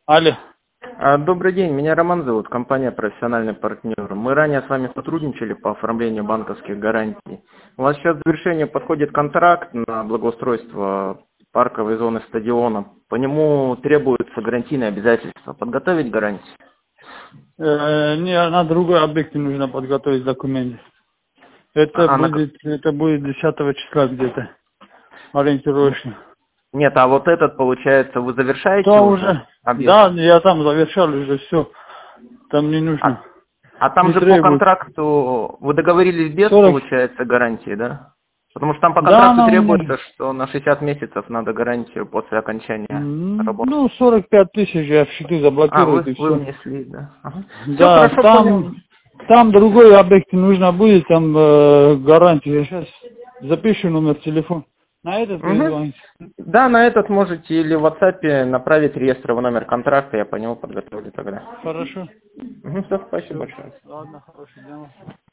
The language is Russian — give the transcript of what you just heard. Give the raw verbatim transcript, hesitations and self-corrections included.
Алло. А, Добрый день, меня Роман зовут, компания «Профессиональный партнер». Мы ранее с вами сотрудничали по оформлению банковских гарантий. У вас сейчас к завершению подходит контракт на благоустройство парковой зоны стадиона. По нему требуются гарантийные обязательства. Подготовить гарантии? Э, не, на другой объект нужно подготовить документы. Это А, а на ка- будет, это будет десятого числа где-то, ориентировочно. Нет, а вот этот, получается, вы завершаете Да, уже уже. объект? Да, я там завершал уже все. Там не А, нужно. а там Не же по требует. контракту вы договорились без, сорок. получается, гарантии, да? Потому что там по Да, контракту она у требуется, меня. что на шестьдесят месяцев надо гарантию после окончания м, работы. Ну, сорок пять тысяч я в счету А, заблокируют вы, и вы все. внесли, да. Ага. Все Да, хорошо, понял. там, там другой объект нужно будет, там э, гарантия. Я сейчас запишу номер телефона. На этот вы Мгм. звоните. Да, на этот можете или в WhatsApp направить реестровый номер контракта, я по нему подготовлю тогда. Хорошо. Угу, все, спасибо Все. большое. Ладно, хорошо.